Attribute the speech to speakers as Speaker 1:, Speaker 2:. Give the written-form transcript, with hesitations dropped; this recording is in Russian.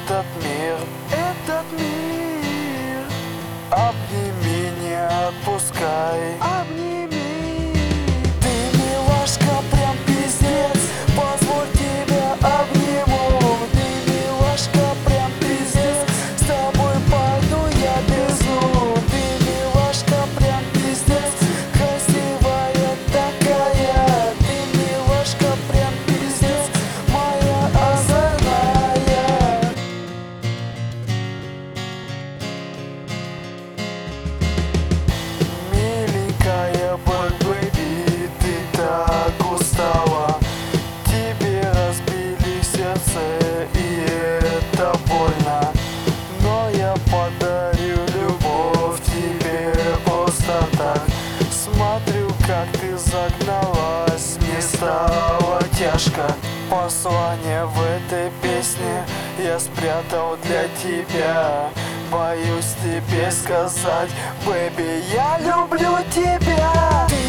Speaker 1: этот мир. Обними, не отпускай, обними. Ты милашка, прям пиздец, позволь тебя обниму. Ты милашка, прям пиздец, с тобой пойду я без ну. Ты милашка, прям пиздец, красивая такая. Ты милашка, прям пиздец, моя озорная. Миленькая бэйби, ты так устала. Тебе разбили сердце, и это больно. Но я подарю любовь тебе просто так. Смотрю, как ты загналась, мне стало тяжко. Послание в этой песне я спрятал для тебя. Боюсь тебе сказать, бэби, я люблю тебя. Ты